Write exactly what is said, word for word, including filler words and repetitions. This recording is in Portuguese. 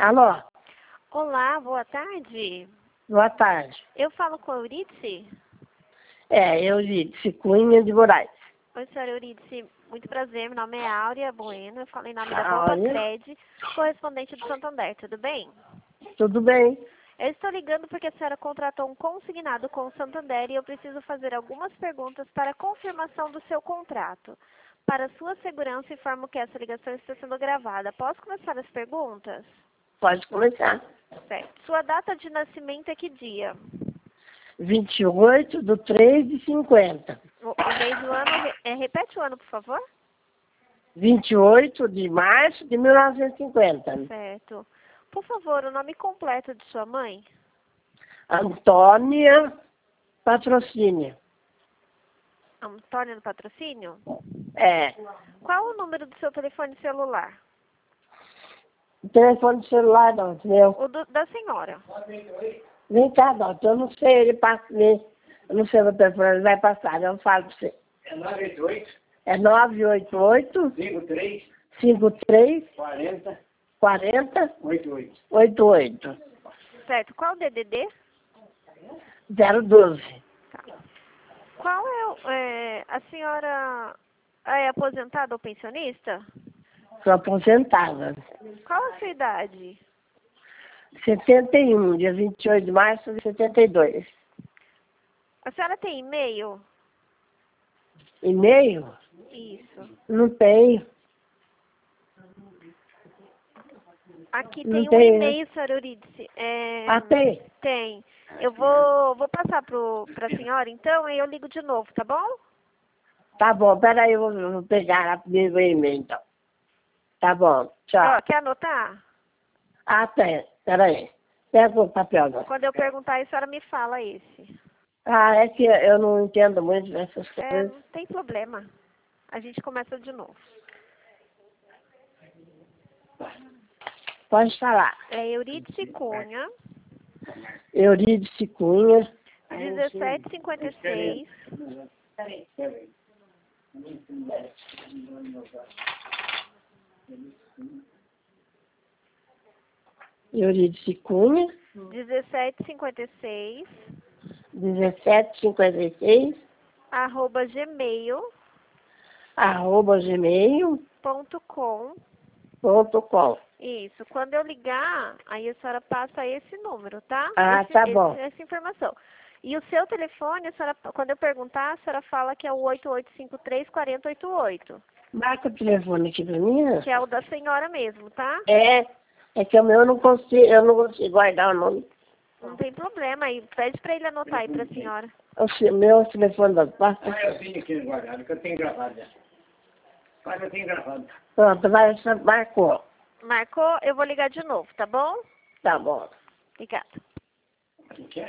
Alô? Olá, boa tarde. Boa tarde. Eu falo com a Euridice? É, Euridice Cunha de Moraes. Oi, senhora Euridice. Muito prazer, meu nome é Áurea Bueno. Eu falo em nome da Bomba Áurea. Cred, correspondente do Santander. Tudo bem? Tudo bem? Eu estou ligando porque a senhora contratou um consignado com o Santander e eu preciso fazer algumas perguntas para confirmação do seu contrato. Para sua segurança, informo que essa ligação está sendo gravada. Posso começar as perguntas? Pode começar. Certo. Sua data de nascimento é que dia? vinte e oito de três de cinquenta. O, o mês do ano, re- é, repete o ano, por favor? vinte e oito de março de mil novecentos e cinquenta. Certo. Por favor, o nome completo de sua mãe? Antônia Patrocínio. Antônia do Patrocínio? É. Qual o número do seu telefone celular? O telefone celular, não, meu. O do, da senhora. Vem cá, doutor, eu não sei, ele passa, ele, eu não sei o meu telefone, ele vai passar, eu falo pra você. É nove oito oito, É nove oito oito, cinco três, cinco três, quarenta, quarenta, oito oito. oitenta e oito. Certo. Qual o D D D? zero doze. Qual é, o- é a senhora é aposentada ou pensionista? Sou aposentada. Qual a sua idade? setenta e um, dia vinte e oito de março de setenta e dois. A senhora tem e-mail? E-mail? Isso. Não tenho. Aqui Não tem um tem, né? e-mail, senhora Euridice. É, Ah, tem? tem. Eu vou, vou passar para a senhora, então, e eu ligo de novo, tá bom? Tá bom, peraí, eu vou, eu vou pegar rapidinho o e-mail, então. Tá bom, tchau. Ó, quer anotar? Ah, tem, peraí. Pega o papel, não. Quando eu perguntar, a senhora me fala esse. Ah, é que eu não entendo muito dessas É, coisas. não tem problema. A gente começa de novo. Pode falar. É Euridice Cunha, Eurídice Cunha, dezessete cinquenta e seis, Eurídice Cunha, dezessete cinquenta e seis, dezessete cinquenta e seis, arroba gmail arroba gmail ponto com. ponto com. Isso. Quando eu ligar, aí a senhora passa esse número, tá? Ah, Esse- tá esse- bom. Essa informação. E o seu telefone, a senhora, quando eu perguntar, a senhora fala que é o oito oito cinco três, quatro zero oito oito, Marca o telefone aqui pra mim. né? que é o da senhora mesmo, tá? É, é que o meu eu não consigo, eu não consigo guardar o nome. Não tem problema. Aí pede pra ele anotar aí pra senhora. O se- meu telefone da pasta. Ah, eu tenho aqui guardado, que eu tenho gravado já. Mas eu tenho gravado. Pronto, vai, marcou. Marcou? Eu vou ligar de novo, tá bom? Tá bom. Obrigada. O que é?